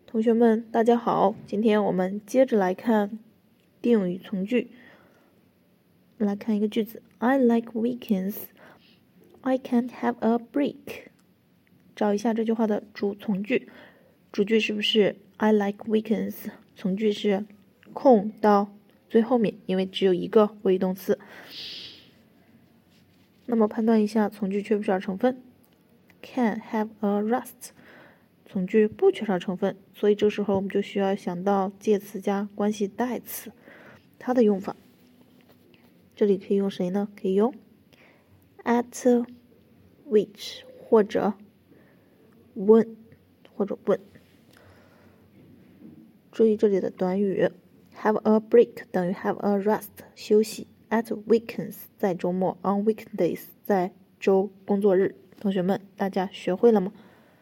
同学们，大家好，今天我们接着来看定语从句。来看一个句子 I like weekends. I can't have a break. 找一下这句话的主从句。主句是不是 I like weekends？ 从句是空到最后面，因为只有一个谓语动词。那么判断一下从句缺不缺少成分。Can have a rest。从句不缺少成分，所以这时候我们就需要想到介词加关系代词，它的用法。这里可以用谁呢？可以用 at which 或者 when 或者 when。注意这里的短语 have a break 等于 have a rest 休息 at weekends 在周末 on weekdays 在周工作日。同学们，大家学会了吗？